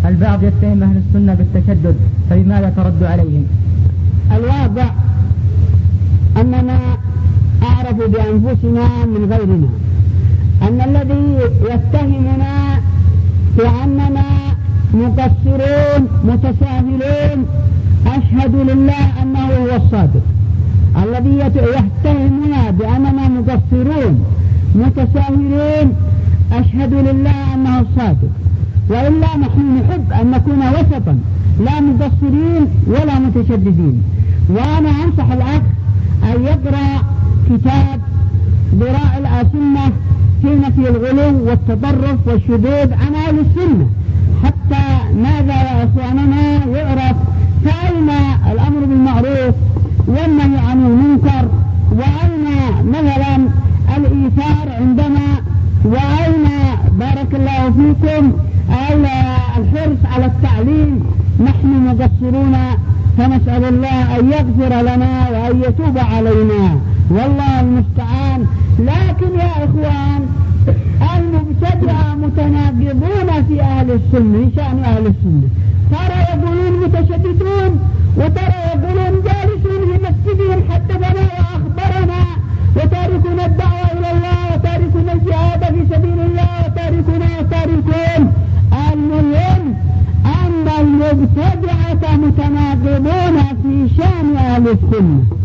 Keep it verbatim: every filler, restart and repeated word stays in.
البعض يتهم أهل السنة بالتشدد، فبماذا ترد عليهم؟ الواقع أننا أعرف بأنفسنا من غيرنا أن الذي يتهمنا بأننا مقصرون متساهلون أشهد لله أنه هو الصادق. الذي يتهمنا بأننا مقصرون متساهلين أشهد لله أنه الصادق، وإلا نحن نحب أن نكون وسطا لا مقصرين ولا متشددين. وأنا أنصح الأخ أن يقرأ كتاب ذراع الأسنة في نفي الغلو والتطرف والشذوذ عن أهل السنة، حتى ماذا يا إخواننا يعرف فأين الأمر بالمعروف والنهي عن المنكر، وأين مثلا الإيثار عندنا، وأين بارك الله فيكم الحرص على التعليم. نحن مقصرون، فنسأل الله أن يغفر لنا وأن يتوب علينا، والله المستعان. لكن يا إخوان المبتدعة متناقضون في أهل السنة، شأن أهل السنة، ترى يقولون متشددون وترى يقولون جالسون في مسجدهم حدثنا وأخبرنا، وتاركون الدعوة إلى الله، وتاركون الجهاد في سبيل الله، وتاركون وتاركون. المهم أن المبتدعة متناقضون في شأن أهل السنة.